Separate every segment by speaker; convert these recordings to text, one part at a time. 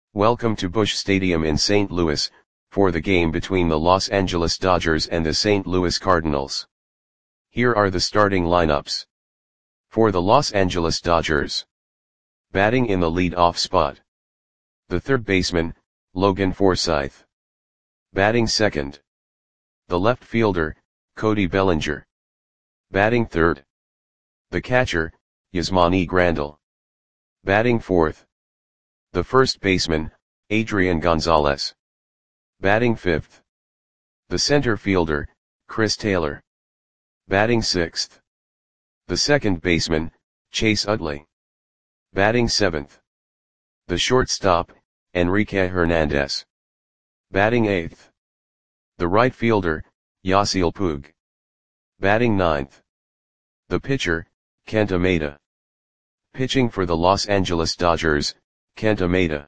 Speaker 1: Welcome to Busch Stadium in St. Louis, for the game between the Los Angeles Dodgers and the St. Louis Cardinals. Here are the starting lineups. For the Los Angeles Dodgers. Batting in the lead-off spot. The third baseman, Logan Forsythe. Batting second. The left fielder, Cody Bellinger. Batting third. The catcher, Yasmani Grandal. Batting fourth. The first baseman, Adrian Gonzalez. Batting fifth. The center fielder, Chris Taylor. Batting sixth. The second baseman, Chase Utley. Batting seventh. The shortstop, Enrique Hernandez. Batting eighth. The right fielder, Yasiel Puig. Batting ninth. The pitcher, Kenta Maeda. Pitching for the Los Angeles Dodgers, Kenta Maeda.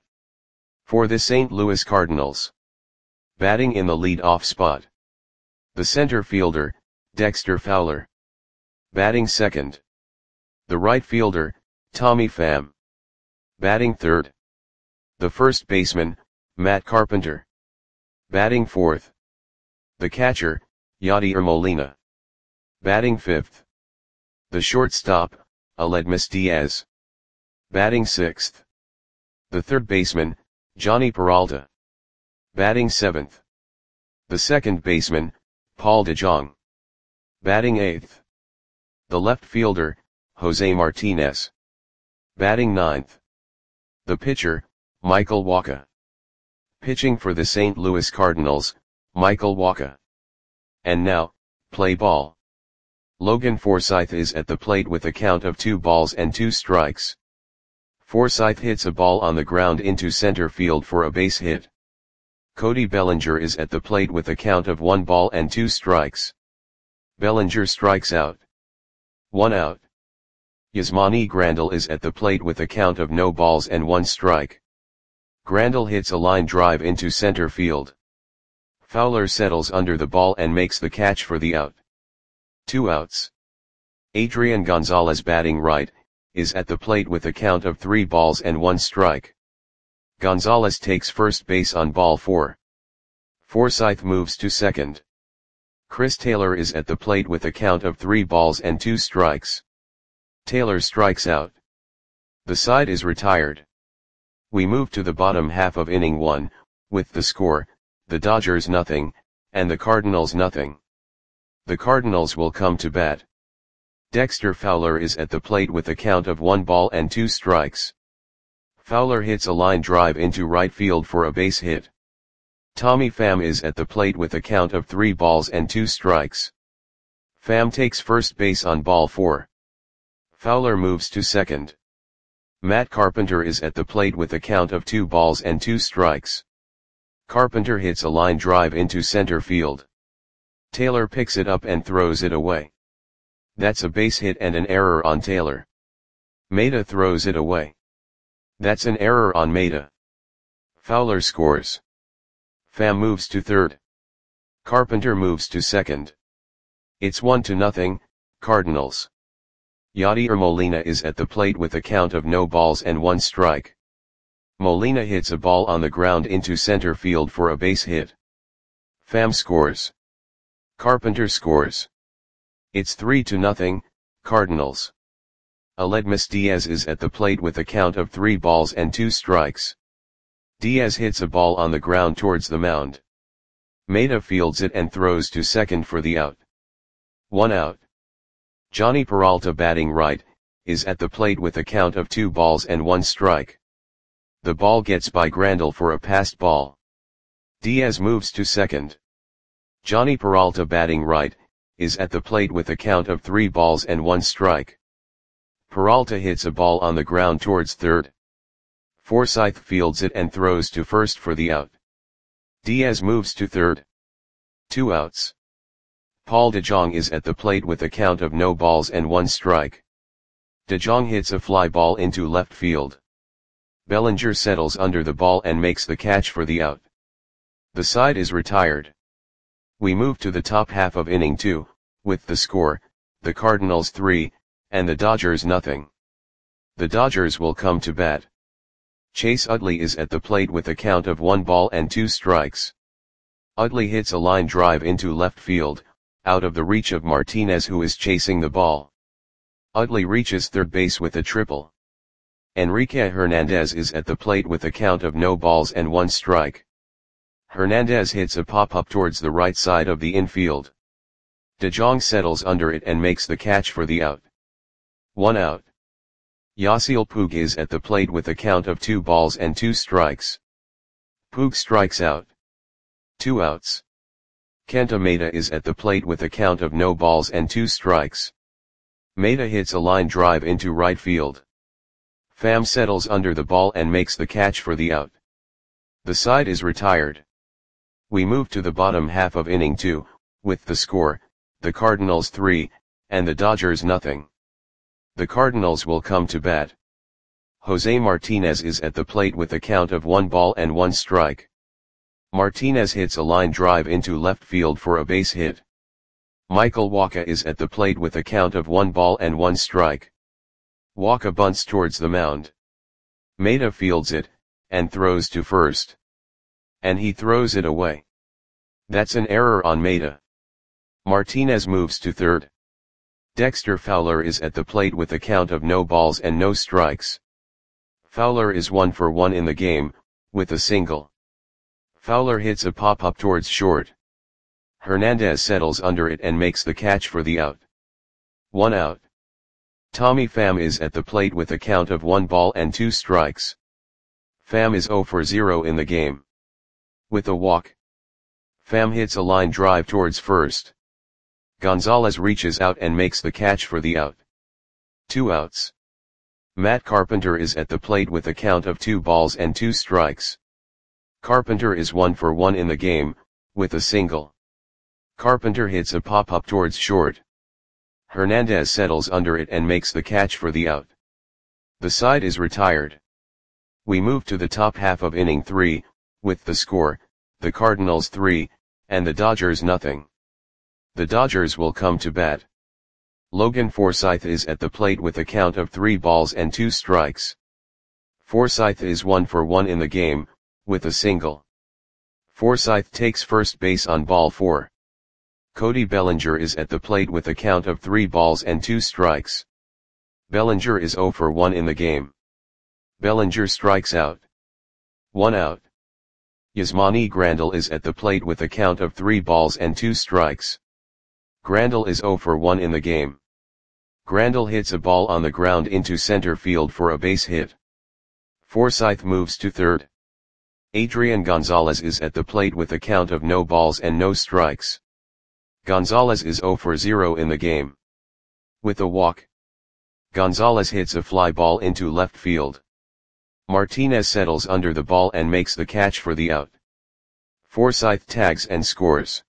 Speaker 1: For the St. Louis Cardinals. Batting in the lead-off spot. The center fielder, Dexter Fowler. Batting second. The right fielder, Tommy Pham. Batting third. The first baseman, Matt Carpenter. Batting fourth. The catcher, Yadier Molina. Batting fifth. The shortstop, Aledmys Diaz. Batting sixth. The third baseman, Jhonny Peralta. Batting seventh. The second baseman, Paul DeJong. Batting eighth. The left fielder, Jose Martinez. Batting ninth. The pitcher, Michael Wacha. Pitching for the St. Louis Cardinals, Michael Wacha. And now, play ball. Logan Forsythe is at the plate with a count of 2 balls and 2 strikes. Forsythe hits a ball on the ground into center field for a base hit. Cody Bellinger is at the plate with a count of 1 ball and 2 strikes. Bellinger strikes out. 1 out. Yasmani Grandal is at the plate with a count of no balls and 1 strike. Grandal hits a line drive into center field. Fowler settles under the ball and makes the catch for the out. 2 outs. Adrian Gonzalez, batting right, is at the plate with a count of 3 balls and 1 strike. Gonzalez takes first base on ball 4. Forsythe moves to second. Chris Taylor is at the plate with a count of 3 balls and 2 strikes. Taylor strikes out. The side is retired. We move to the bottom half of inning 1, with the score, the Dodgers nothing, and the Cardinals nothing. The Cardinals will come to bat. Dexter Fowler is at the plate with a count of 1 ball and 2 strikes. Fowler hits a line drive into right field for a base hit. Tommy Pham is at the plate with a count of 3 balls and 2 strikes. Pham takes first base on ball 4. Fowler moves to second. Matt Carpenter is at the plate with a count of 2 balls and 2 strikes. Carpenter hits a line drive into center field. Taylor picks it up and throws it away. That's a base hit and an error on Taylor. Maeda throws it away. That's an error on Maeda. Fowler scores. Pham moves to third. Carpenter moves to second. It's 1-0, Cardinals. Yadier Molina is at the plate with a count of no balls and 1 strike. Molina hits a ball on the ground into center field for a base hit. Pham scores. Carpenter scores. It's 3-0, Cardinals. Aledmys Diaz is at the plate with a count of 3 balls and 2 strikes. Diaz hits a ball on the ground towards the mound. Maeda fields it and throws to second for the out. 1 out. Jhonny Peralta, batting right, is at the plate with a count of 2 balls and 1 strike. The ball gets by Grandal for a passed ball. Diaz moves to second. Jhonny Peralta, batting right, is at the plate with a count of 3 balls and 1 strike. Peralta hits a ball on the ground towards third. Forsythe fields it and throws to first for the out. Diaz moves to third. 2 outs. Paul DeJong is at the plate with a count of no balls and 1 strike. DeJong hits a fly ball into left field. Bellinger settles under the ball and makes the catch for the out. The side is retired. We move to the top half of inning 2, with the score, the Cardinals 3, and the Dodgers nothing. The Dodgers will come to bat. Chase Utley is at the plate with a count of 1 ball and 2 strikes. Utley hits a line drive into left field, out of the reach of Martinez, who is chasing the ball. Utley reaches third base with a triple. Enrique Hernandez is at the plate with a count of no balls and 1 strike. Hernandez hits a pop-up towards the right side of the infield. DeJong settles under it and makes the catch for the out. 1 out. Yasiel Puig is at the plate with a count of 2 balls and 2 strikes. Puig strikes out. 2 outs. Kenta Maeda is at the plate with a count of no balls and 2 strikes. Maeda hits a line drive into right field. Pham settles under the ball and makes the catch for the out. The side is retired. We move to the bottom half of inning 2, with the score, the Cardinals 3, and the Dodgers nothing. The Cardinals will come to bat. Jose Martinez is at the plate with a count of 1 ball and 1 strike. Martinez hits a line drive into left field for a base hit. Michael Wacha is at the plate with a count of 1 ball and 1 strike. Wacha bunts towards the mound. Maeda fields it, and throws to first. And he throws it away. That's an error on Maeda. Martinez moves to third. Dexter Fowler is at the plate with a count of no balls and no strikes. Fowler is 1 for 1 in the game, with a single. Fowler hits a pop-up towards short. Hernandez settles under it and makes the catch for the out. 1 out. Tommy Pham is at the plate with a count of 1 ball and 2 strikes. Pham is 0 for 0 in the game. With a walk. Pham hits a line drive towards first. Gonzalez reaches out and makes the catch for the out. 2 outs. Matt Carpenter is at the plate with a count of 2 balls and 2 strikes. Carpenter is 1 for 1 in the game, with a single. Carpenter hits a pop-up towards short. Hernandez settles under it and makes the catch for the out. The side is retired. We move to the top half of inning 3, with the score, the Cardinals 3, and the Dodgers nothing. The Dodgers will come to bat. Logan Forsythe is at the plate with a count of 3 balls and 2 strikes. Forsythe is 1 for 1 in the game, with a single. Forsythe takes first base on ball 4. Cody Bellinger is at the plate with a count of 3 balls and 2 strikes. Bellinger is 0 for 1 in the game. Bellinger strikes out. 1 out. Yasmani Grandal is at the plate with a count of 3 balls and 2 strikes. Grandal is 0 for 1 in the game. Grandal hits a ball on the ground into center field for a base hit. Forsythe moves to third. Adrian Gonzalez is at the plate with a count of no balls and no strikes. Gonzalez is 0 for 0 in the game. With a walk. Gonzalez hits a fly ball into left field. Martinez settles under the ball and makes the catch for the out. Forsythe tags and scores.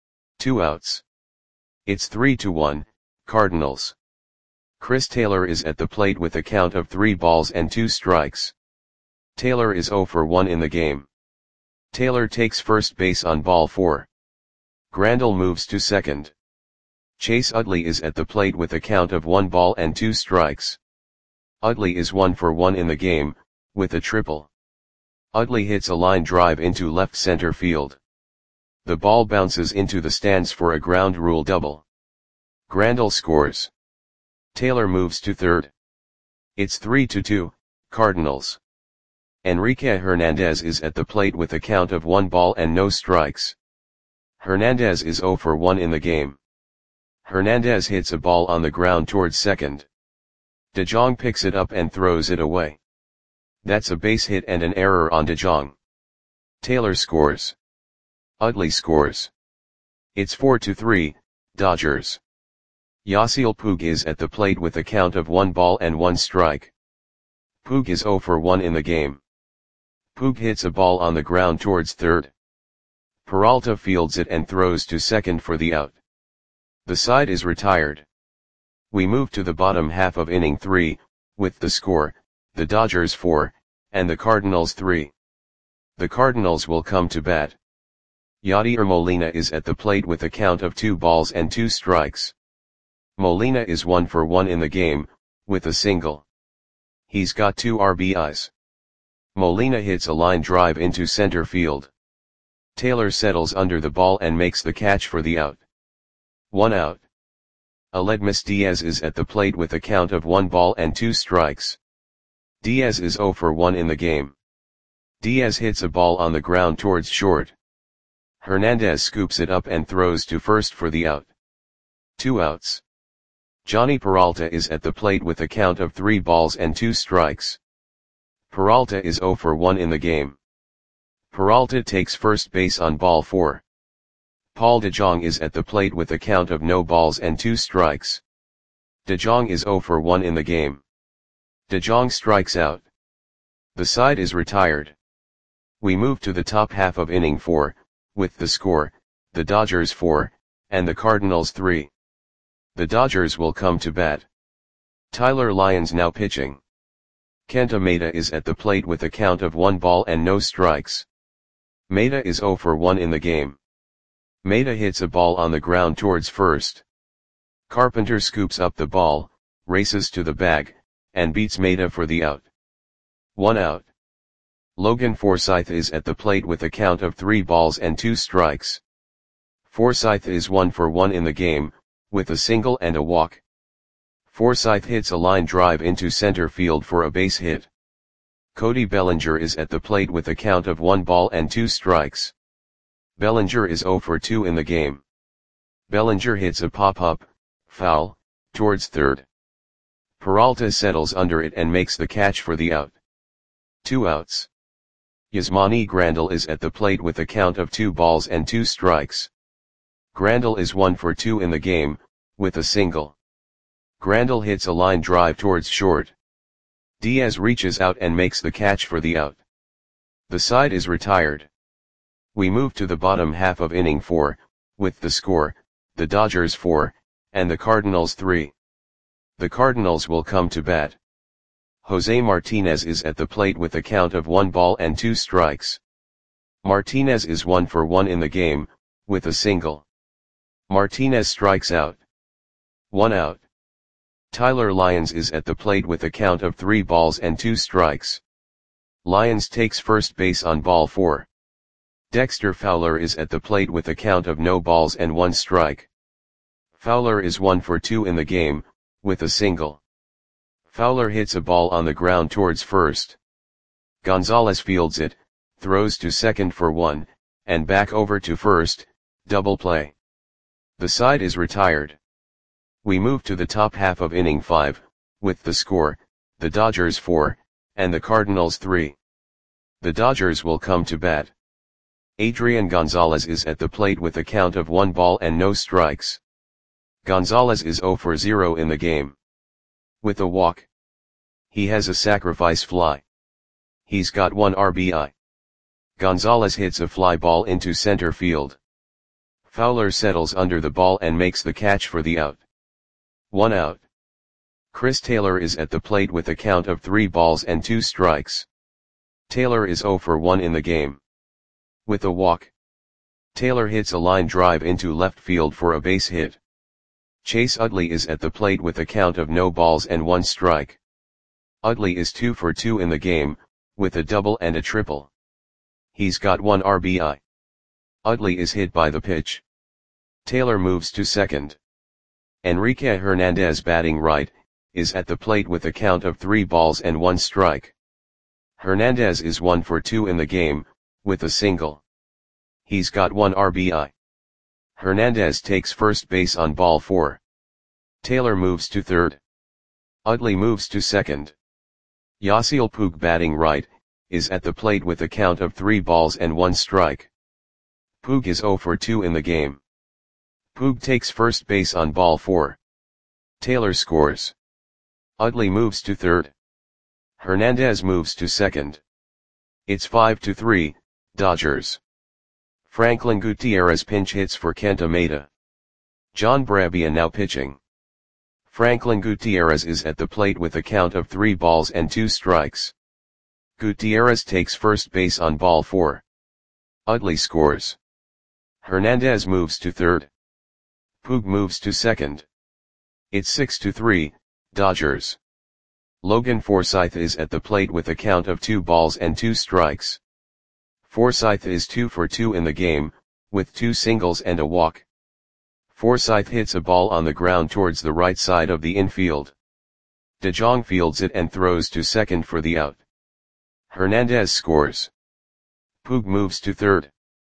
Speaker 1: 2 outs. It's 3-1, Cardinals. Chris Taylor is at the plate with a count of 3 balls and 2 strikes. Taylor is 0 for 1 in the game. Taylor takes first base on ball 4. Grandal moves to second. Chase Utley is at the plate with a count of 1 ball and 2 strikes. Utley is 1 for 1 in the game, with a triple. Utley hits a line drive into left center field. The ball bounces into the stands for a ground rule double. Grandal scores. Taylor moves to third. It's 3-2, Cardinals. Enrique Hernandez is at the plate with a count of 1 ball and no strikes. Hernandez is 0 for 1 in the game. Hernandez hits a ball on the ground towards second. DeJong picks it up and throws it away. That's a base hit and an error on DeJong. Taylor scores. Utley scores. It's 4-3, Dodgers. Yasiel Puig is at the plate with a count of 1 ball and 1 strike. Puig is 0 for 1 in the game. Puig hits a ball on the ground towards third. Peralta fields it and throws to second for the out. The side is retired. We move to the bottom half of inning 3, with the score, the Dodgers 4, and the Cardinals 3. The Cardinals will come to bat. Yadier Molina is at the plate with a count of 2 balls and 2 strikes. Molina is 1 for 1 in the game, with a single. He's got 2 RBIs. Molina hits a line drive into center field. Taylor settles under the ball and makes the catch for the out. 1 out. Aledmys Diaz is at the plate with a count of 1 ball and 2 strikes. Diaz is 0 for 1 in the game. Diaz hits a ball on the ground towards short. Hernandez scoops it up and throws to first for the out. 2 outs. Johnny Peralta is at the plate with a count of 3 balls and 2 strikes. Peralta is 0 for 1 in the game. Peralta takes first base on ball 4. Paul DeJong is at the plate with a count of no balls and 2 strikes. DeJong is 0 for 1 in the game. DeJong strikes out. The side is retired. We move to the top half of inning 4, with the score, the Dodgers 4, and the Cardinals 3. The Dodgers will come to bat. Tyler Lyons now pitching. Kenta Maeda is at the plate with a count of 1 ball and no strikes. Maeda is 0 for 1 in the game. Maeda hits a ball on the ground towards first. Carpenter scoops up the ball, races to the bag, and beats Maeda for the out. 1 out. Logan Forsythe is at the plate with a count of 3 balls and 2 strikes. Forsythe is 1 for 1 in the game, with a single and a walk. Forsythe hits a line drive into center field for a base hit. Cody Bellinger is at the plate with a count of 1 ball and 2 strikes. Bellinger is 0 for 2 in the game. Bellinger hits a pop-up, foul, towards third. Peralta settles under it and makes the catch for the out. 2 outs. Yasmani Grandal is at the plate with a count of 2 balls and 2 strikes. Grandal is 1 for 2 in the game, with a single. Grandal hits a line drive towards short. Diaz reaches out and makes the catch for the out. The side is retired. We move to the bottom half of inning 4, with the score, the Dodgers 4, and the Cardinals 3. The Cardinals will come to bat. Jose Martinez is at the plate with a count of 1 ball and 2 strikes. Martinez is 1 for 1 in the game, with a single. Martinez strikes out. 1 out. Tyler Lyons is at the plate with a count of 3 balls and 2 strikes. Lyons takes first base on ball 4. Dexter Fowler is at the plate with a count of no balls and 1 strike. Fowler is 1 for 2 in the game, with a single. Fowler hits a ball on the ground towards first. Gonzalez fields it, throws to second for 1, and back over to first, double play. The side is retired. We move to the top half of inning 5, with the score, the Dodgers 4, and the Cardinals 3. The Dodgers will come to bat. Adrian Gonzalez is at the plate with a count of 1 ball and no strikes. Gonzalez is 0 for 0 in the game. With a walk. He has a sacrifice fly. He's got 1 RBI. Gonzalez hits a fly ball into center field. Fowler settles under the ball and makes the catch for the out. 1 out. Chris Taylor is at the plate with a count of 3 balls and 2 strikes. Taylor is 0 for 1 in the game. With a walk. Taylor hits a line drive into left field for a base hit. Chase Utley is at the plate with a count of no balls and 1 strike. Utley is 2 for 2 in the game, with a double and a triple. He's got 1 RBI. Utley is hit by the pitch. Taylor moves to second. Enrique Hernandez, batting right, is at the plate with a count of 3 balls and 1 strike. Hernandez is 1 for 2 in the game, with a single. He's got 1 RBI. Hernandez takes first base on ball 4. Taylor moves to third. Utley moves to second. Yasiel Puig, batting right, is at the plate with a count of 3 balls and 1 strike. Puig is 0 for 2 in the game. Puig takes first base on ball 4. Taylor scores. Utley moves to third. Hernandez moves to second. It's 5-3, Dodgers. Franklin Gutierrez pinch hits for Kenta Maeda. John Brebbia now pitching. Franklin Gutierrez is at the plate with a count of 3 balls and 2 strikes. Gutierrez takes first base on ball 4. Utley scores. Hernandez moves to third. Puig moves to second. It's 6-3, Dodgers. Logan Forsythe is at the plate with a count of 2 balls and 2 strikes. Forsythe is 2 for 2 in the game, with 2 singles and a walk. Forsythe hits a ball on the ground towards the right side of the infield. DeJong fields it and throws to second for the out. Hernandez scores. Puig moves to third.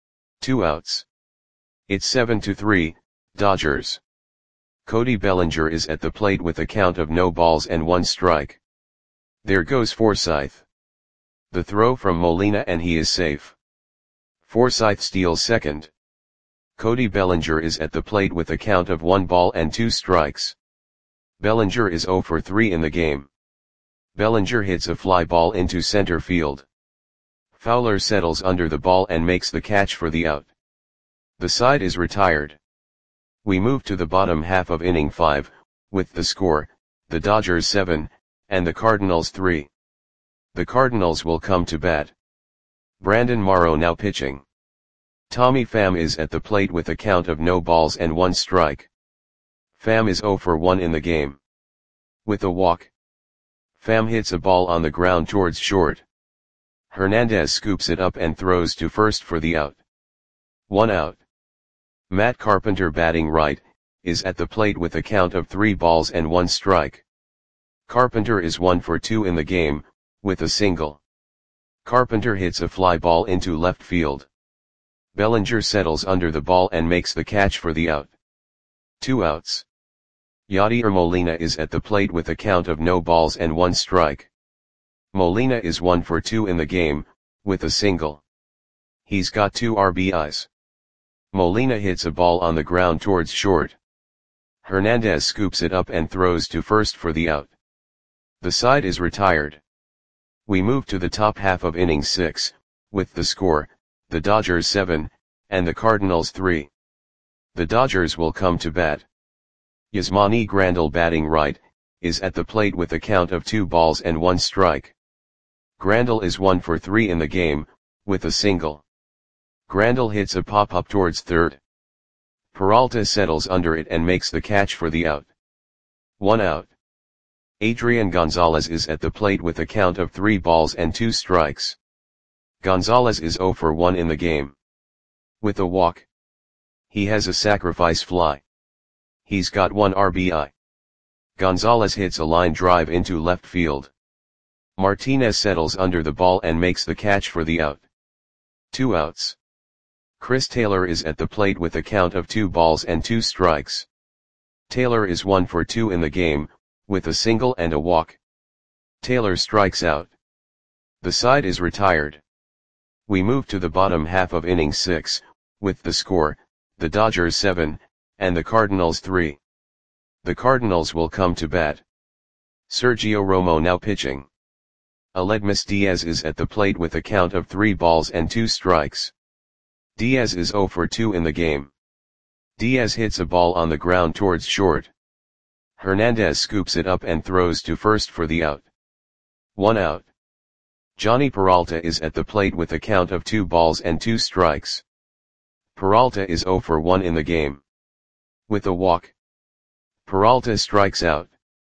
Speaker 1: 2 outs. It's 7-3, Dodgers. Cody Bellinger is at the plate with a count of no balls and 1 strike. There goes Forsythe. The throw from Molina and he is safe. Forsythe steals second. Cody Bellinger is at the plate with a count of 1 ball and 2 strikes. Bellinger is 0 for 3 in the game. Bellinger hits a fly ball into center field. Fowler settles under the ball and makes the catch for the out. The side is retired. We move to the bottom half of inning 5, with the score, the Dodgers 7, and the Cardinals 3. The Cardinals will come to bat. Brandon Morrow now pitching. Tommy Pham is at the plate with a count of no balls and 1 strike. Pham is 0 for 1 in the game. With a walk. Pham hits a ball on the ground towards short. Hernandez scoops it up and throws to first for the out. 1 out. Matt Carpenter batting right, is at the plate with a count of 3 balls and 1 strike. Carpenter is 1 for 2 in the game, with a single. Carpenter hits a fly ball into left field. Bellinger settles under the ball and makes the catch for the out. 2 outs. Yadier Molina is at the plate with a count of no balls and 1 strike. Molina is 1 for 2 in the game, with a single. He's got 2 RBIs. Molina hits a ball on the ground towards short. Hernandez scoops it up and throws to first for the out. The side is retired. We move to the top half of inning 6, with the score, the Dodgers 7, and the Cardinals 3. The Dodgers will come to bat. Yasmani Grandal batting right, is at the plate with a count of 2 balls and 1 strike. Grandal is 1 for 3 in the game, with a single. Grandal hits a pop-up towards third. Peralta settles under it and makes the catch for the out. 1 out. Adrian Gonzalez is at the plate with a count of 3 balls and 2 strikes. Gonzalez is 0 for 1 in the game. With a walk. He has a sacrifice fly. He's got 1 RBI. Gonzalez hits a line drive into left field. Martinez settles under the ball and makes the catch for the out. 2 outs. Chris Taylor is at the plate with a count of 2 balls and 2 strikes. Taylor is 1 for 2 in the game, with a single and a walk. Taylor strikes out. The side is retired. We move to the bottom half of inning 6, with the score, the Dodgers 7, and the Cardinals 3. The Cardinals will come to bat. Sergio Romo now pitching. Aledmys Diaz is at the plate with a count of 3 balls and 2 strikes. Diaz is 0 for 2 in the game. Diaz hits a ball on the ground towards short. Hernandez scoops it up and throws to first for the out. 1 out. Johnny Peralta is at the plate with a count of 2 balls and 2 strikes. Peralta is 0 for 1 in the game. With a walk. Peralta strikes out.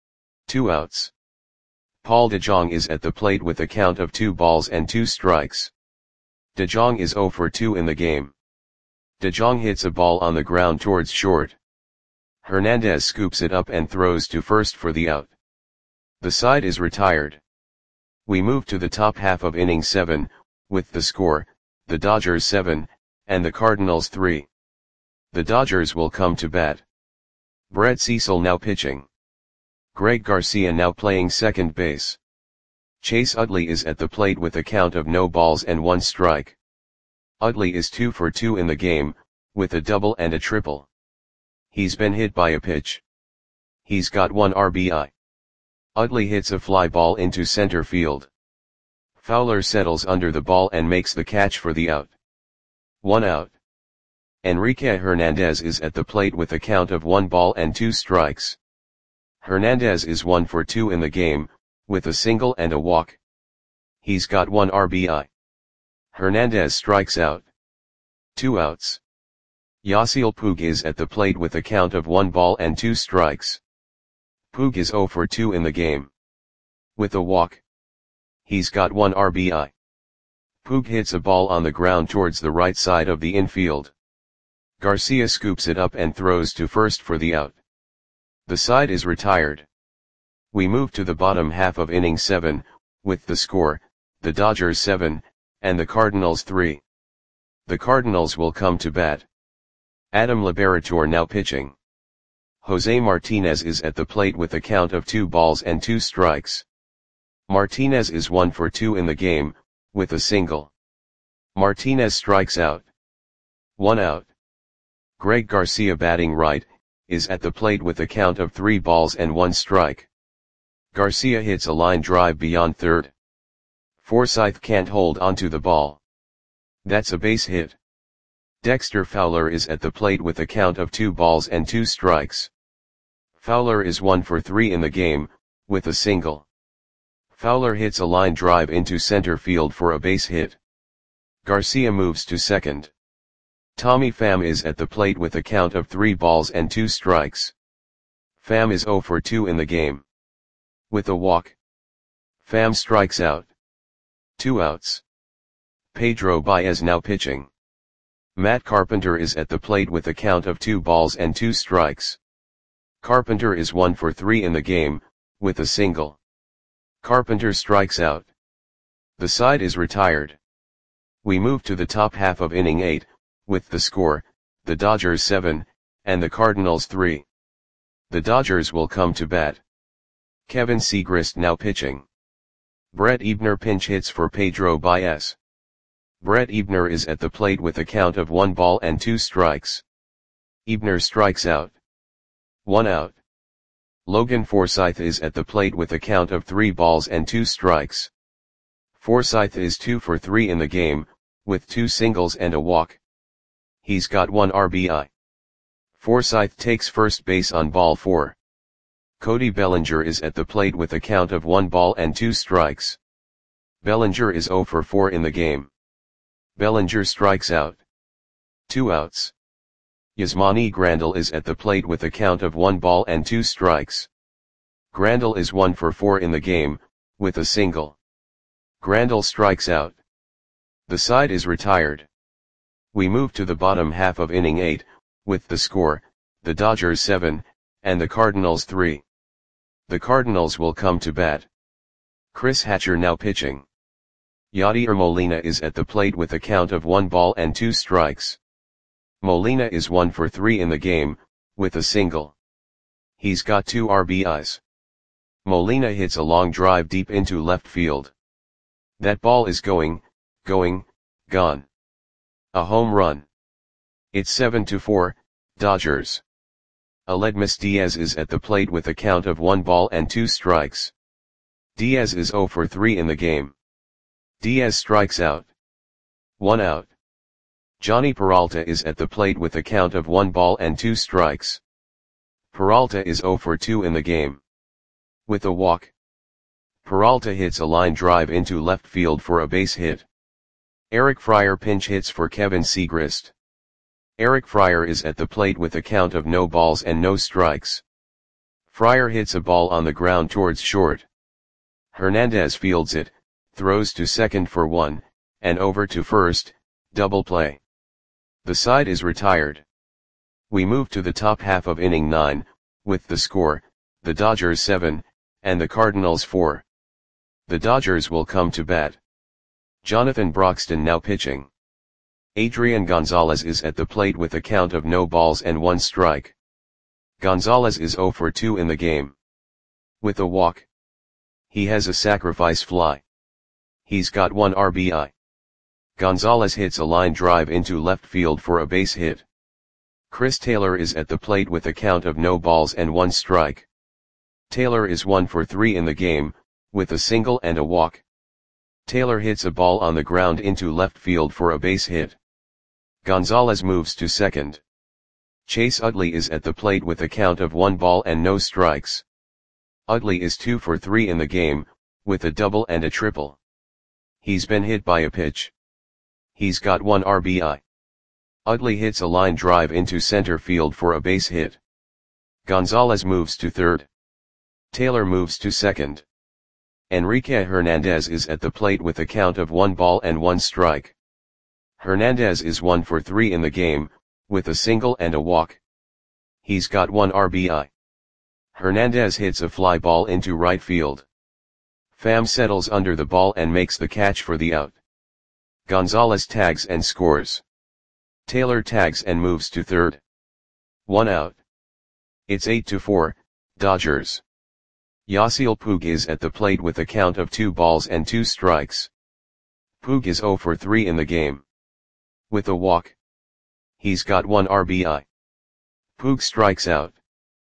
Speaker 1: 2 outs. Paul DeJong is at the plate with a count of 2 balls and 2 strikes. DeJong is 0 for 2 in the game. DeJong hits a ball on the ground towards short. Hernandez scoops it up and throws to first for the out. The side is retired. We move to the top half of inning 7, with the score, the Dodgers 7, and the Cardinals 3. The Dodgers will come to bat. Brett Cecil now pitching. Greg Garcia now playing second base. Chase Utley is at the plate with a count of no balls and 1 strike. Utley is 2 for 2 in the game, with a double and a triple. He's been hit by a pitch. He's got 1 RBI. Utley hits a fly ball into center field. Fowler settles under the ball and makes the catch for the out. 1 out. Enrique Hernandez is at the plate with a count of 1 ball and 2 strikes. Hernandez is 1 for 2 in the game, with a single and a walk. He's got 1 RBI. Hernandez strikes out. 2 outs. Yasiel Puig is at the plate with a count of 1 ball and 2 strikes. Puig is 0 for 2 in the game. With a walk, he's got 1 RBI. Puig hits a ball on the ground towards the right side of the infield. Garcia scoops it up and throws to first for the out. The side is retired. We move to the bottom half of inning 7, with the score, the Dodgers 7, and the Cardinals 3. The Cardinals will come to bat. Adam Liberatore now pitching. Jose Martinez is at the plate with a count of 2 balls and 2 strikes. Martinez is 1 for 2 in the game, with a single. Martinez strikes out. 1 out. Greg Garcia batting right, is at the plate with a count of 3 balls and 1 strike. Garcia hits a line drive beyond third. Forsythe can't hold onto the ball. That's a base hit. Dexter Fowler is at the plate with a count of 2 balls and 2 strikes. Fowler is 1 for 3 in the game, with a single. Fowler hits a line drive into center field for a base hit. Garcia moves to second. Tommy Pham is at the plate with a count of 3 balls and 2 strikes. Pham is 0 for 2 in the game. With a walk, Pham strikes out. 2 outs. Pedro Baez now pitching. Matt Carpenter is at the plate with a count of 2 balls and 2 strikes. Carpenter is 1 for 3 in the game, with a single. Carpenter strikes out. The side is retired. We move to the top half of inning 8, with the score, the Dodgers 7, and the Cardinals 3. The Dodgers will come to bat. Kevin Segrist now pitching. Brett Ebner pinch hits for Pedro Baez. Brett Ebner is at the plate with a count of 1 ball and 2 strikes. Ebner strikes out. 1 out. Logan Forsythe is at the plate with a count of 3 balls and 2 strikes. Forsythe is 2 for 3 in the game, with 2 singles and a walk. He's got 1 RBI. Forsythe takes first base on ball 4. Cody Bellinger is at the plate with a count of 1 ball and 2 strikes. Bellinger is 0 for 4 in the game. Bellinger strikes out. 2 outs. Yasmani Grandal is at the plate with a count of 1 ball and 2 strikes. Grandal is 1 for 4 in the game, with a single. Grandal strikes out. The side is retired. We move to the bottom half of inning 8, with the score, the Dodgers 7, and the Cardinals 3. The Cardinals will come to bat. Chris Hatcher now pitching. Yadier Molina is at the plate with a count of 1 ball and 2 strikes. Molina is 1 for 3 in the game, with a single. He's got 2 RBIs. Molina hits a long drive deep into left field. That ball is going, gone. A home run. It's 7-4, Dodgers. Aledmys Diaz is at the plate with a count of 1 ball and 2 strikes. Diaz is 0 for 3 in the game. Diaz strikes out. 1 out. Johnny Peralta is at the plate with a count of 1 ball and 2 strikes. Peralta is 0 for 2 in the game. With a walk, Peralta hits a line drive into left field for a base hit. Eric Fryer pinch hits for Kevin Segrist. Eric Fryer is at the plate with a count of no balls and no strikes. Fryer hits a ball on the ground towards short. Hernandez fields it, throws to second for 1, and over to first, double play. The side is retired. We move to the top half of inning 9, with the score, the Dodgers 7, and the Cardinals 4. The Dodgers will come to bat. Jonathan Broxton now pitching. Adrian Gonzalez is at the plate with a count of no balls and 1 strike. Gonzalez is 0 for 2 in the game. With a walk, he has a sacrifice fly. He's got 1 RBI. Gonzalez hits a line drive into left field for a base hit. Chris Taylor is at the plate with a count of no balls and 1 strike. Taylor is 1 for 3 in the game, with a single and a walk. Taylor hits a ball on the ground into left field for a base hit. Gonzalez moves to second. Chase Utley is at the plate with a count of 1 ball and no strikes. Utley is 2 for 3 in the game, with a double and a triple. He's been hit by a pitch. He's got 1 RBI. Utley hits a line drive into center field for a base hit. Gonzalez moves to third. Taylor moves to second. Enrique Hernandez is at the plate with a count of 1 ball and 1 strike. Hernandez is 1 for 3 in the game, with a single and a walk. He's got 1 RBI. Hernandez hits a fly ball into right field. Pham settles under the ball and makes the catch for the out. Gonzalez tags and scores. Taylor tags and moves to third. 1 out. It's 8-4, Dodgers. Yasiel Puig is at the plate with a count of 2 balls and 2 strikes. Puig is 0 for 3 in the game. With a walk. He's got 1 RBI. Puig strikes out.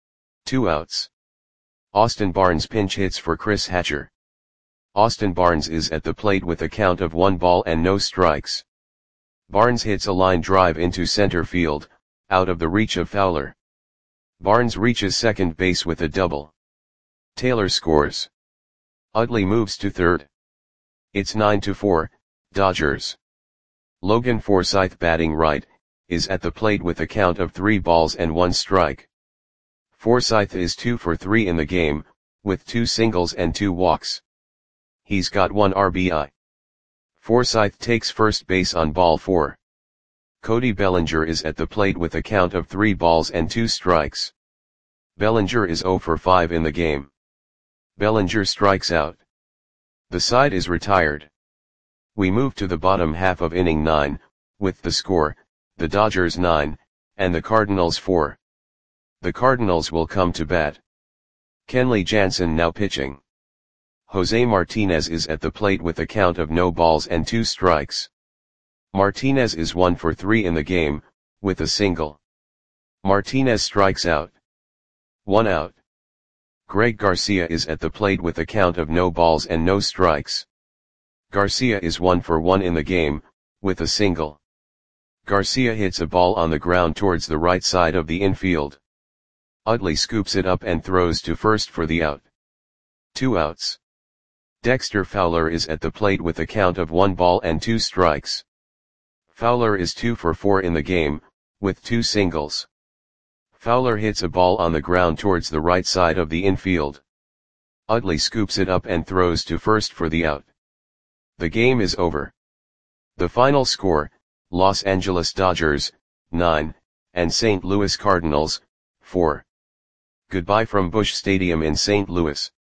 Speaker 1: 2 outs. Austin Barnes pinch hits for Chris Hatcher. Austin Barnes is at the plate with a count of 1 ball and no strikes. Barnes hits a line drive into center field, out of the reach of Fowler. Barnes reaches second base with a double. Taylor scores. Utley moves to third. It's 9-4, Dodgers. Logan Forsythe, batting right, is at the plate with a count of 3 balls and 1 strike. Forsythe is 2 for 3 in the game, with 2 singles and 2 walks. He's got 1 RBI. Forsythe takes first base on ball 4. Cody Bellinger is at the plate with a count of 3 balls and 2 strikes. Bellinger is 0 for 5 in the game. Bellinger strikes out. The side is retired. We move to the bottom half of inning 9, with the score, the Dodgers 9, and the Cardinals 4. The Cardinals will come to bat. Kenley Jansen now pitching. Jose Martinez is at the plate with a count of no balls and 2 strikes. Martinez is 1 for 3 in the game, with a single. Martinez strikes out. 1 out. Greg Garcia is at the plate with a count of no balls and no strikes. Garcia is 1 for 1 in the game, with a single. Garcia hits a ball on the ground towards the right side of the infield. Utley scoops it up and throws to first for the out. 2 outs. Dexter Fowler is at the plate with a count of 1 ball and 2 strikes. Fowler is 2 for 4 in the game, with 2 singles. Fowler hits a ball on the ground towards the right side of the infield. Utley scoops it up and throws to first for the out. The game is over. The final score, Los Angeles Dodgers, 9, and St. Louis Cardinals, 4. Goodbye from Busch Stadium in St. Louis.